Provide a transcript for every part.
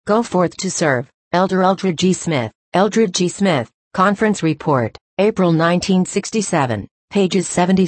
Go forth to serve. Elder Eldred G. Smith. Eldred G. Smith, Conference Report, April 1967, pages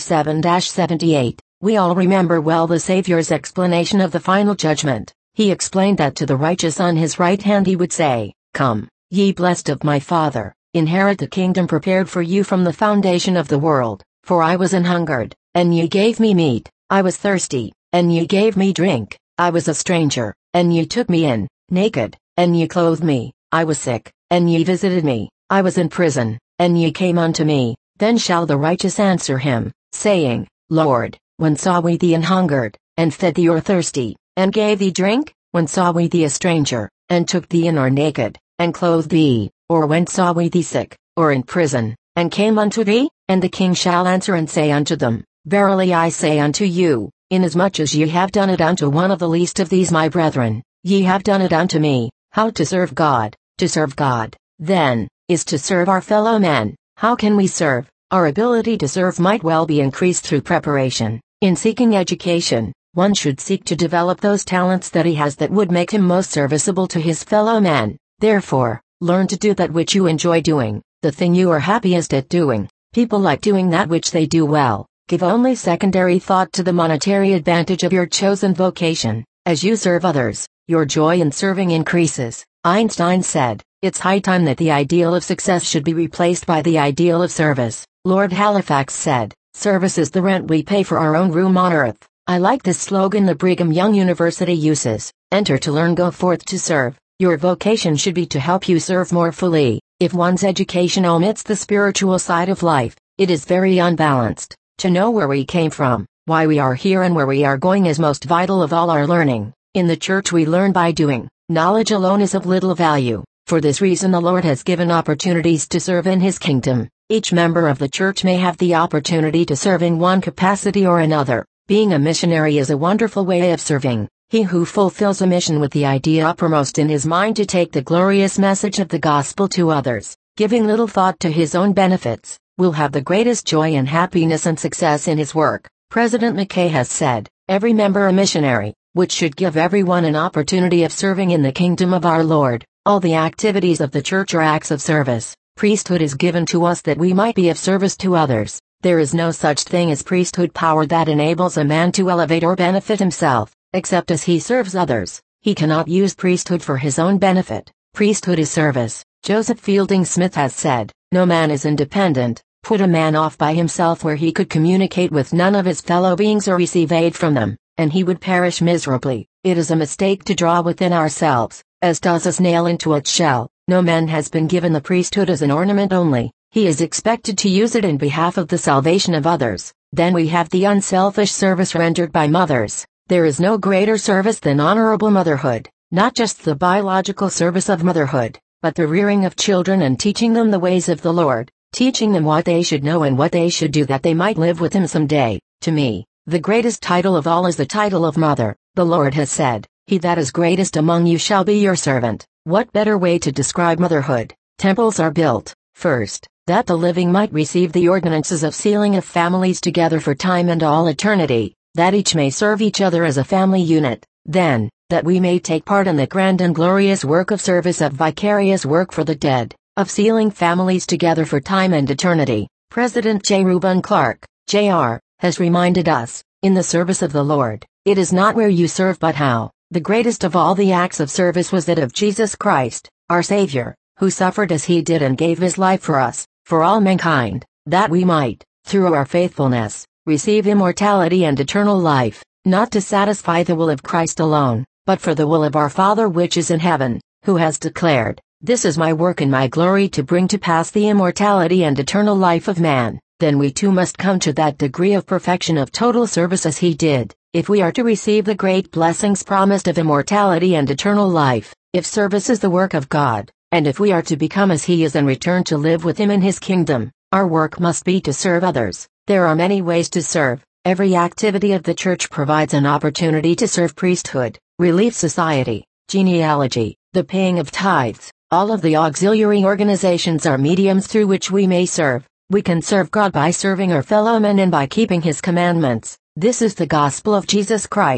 77-78. We all remember well the Savior's explanation of the final judgment. He explained that to the righteous on his right hand he would say, "Come, ye blessed of my Father, inherit the kingdom prepared for you from the foundation of the world. For I was an hungered, and ye gave me meat, I was thirsty, and ye gave me drink, I was a stranger, and ye took me in, naked, and ye clothed me, I was sick, and ye visited me, I was in prison, and ye came unto me." Then shall the righteous answer him, saying, Lord, when saw we thee an hungered, and fed thee, or thirsty, and gave thee drink? When saw we thee a stranger, and took thee in, or naked, and clothed thee? Or when saw we thee sick, or in prison, and came unto thee? And the king shall answer and say unto them, Verily I say unto you, inasmuch as ye have done it unto one of the least of these my brethren, ye have done it unto me. How to serve God? To serve God, then, is to serve our fellow men. How can we serve? Our ability to serve might well be increased through preparation. In seeking education, one should seek to develop those talents that he has that would make him most serviceable to his fellow men. Therefore, learn to do that which you enjoy doing, the thing you are happiest at doing. People like doing that which they do well. Give only secondary thought to the monetary advantage of your chosen vocation. As you serve others, your joy in serving increases. Einstein said, "It's high time that the ideal of success should be replaced by the ideal of service." Lord Halifax said, "Service is the rent we pay for our own room on earth." I like this slogan the Brigham Young University uses. Enter to learn, go forth to serve. Your vocation should be to help you serve more fully. If one's education omits the spiritual side of life, it is very unbalanced. To know where we came from, why we are here, and where we are going is most vital of all our learning. In the church we learn by doing. Knowledge alone is of little value. For this reason the Lord has given opportunities to serve in His kingdom. Each member of the church may have the opportunity to serve in one capacity or another. Being a missionary is a wonderful way of serving. He who fulfills a mission with the idea uppermost in his mind to take the glorious message of the gospel to others, giving little thought to his own benefits, will have the greatest joy and happiness and success in his work. President McKay has said, "Every member a missionary," which should give everyone an opportunity of serving in the kingdom of our Lord. All the activities of the church are acts of service. Priesthood is given to us that we might be of service to others. There is no such thing as priesthood power that enables a man to elevate or benefit himself, except as he serves others. He cannot use priesthood for his own benefit. Priesthood is service. Joseph Fielding Smith has said, "No man is independent. Put a man off by himself where he could communicate with none of his fellow beings or receive aid from them, and he would perish miserably." It is a mistake to draw within ourselves, as does a snail into its shell. No man has been given the priesthood as an ornament only. He is expected to use it in behalf of the salvation of others. Then we have the unselfish service rendered by mothers. There is no greater service than honorable motherhood, not just the biological service of motherhood, but the rearing of children and teaching them the ways of the Lord, teaching them what they should know and what they should do that they might live with Him someday. To me, the greatest title of all is the title of mother. The Lord has said, "He that is greatest among you shall be your servant." What better way to describe motherhood? Temples are built, first, that the living might receive the ordinances of sealing of families together for time and all eternity, that each may serve each other as a family unit. Then, that we may take part in the grand and glorious work of service, of vicarious work for the dead, of sealing families together for time and eternity. President J. Reuben Clark, Jr., has reminded us, in the service of the Lord, it is not where you serve but how. The greatest of all the acts of service was that of Jesus Christ, our Savior, who suffered as He did and gave His life for us, for all mankind, that we might, through our faithfulness, receive immortality and eternal life, not to satisfy the will of Christ alone, but for the will of our Father which is in heaven, who has declared, "This is my work and my glory, to bring to pass the immortality and eternal life of man." Then we too must come to that degree of perfection of total service as He did, if we are to receive the great blessings promised of immortality and eternal life. If service is the work of God, and if we are to become as He is and return to live with Him in His kingdom, our work must be to serve others. There are many ways to serve. Every activity of the church provides an opportunity to serve: priesthood, relief society, genealogy, the paying of tithes. All of the auxiliary organizations are mediums through which we may serve. We can serve God by serving our fellow men and by keeping His commandments. This is the gospel of Jesus Christ,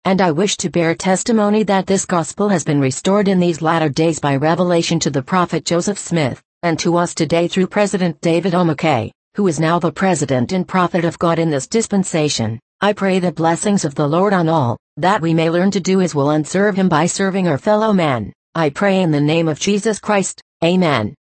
and I wish to bear testimony that this gospel has been restored in these latter days by revelation to the prophet Joseph Smith, and to us today through President David O. McKay, who is now the President and Prophet of God in this dispensation. I pray the blessings of the Lord on all, that we may learn to do His will and serve Him by serving our fellow men. I pray in the name of Jesus Christ. Amen.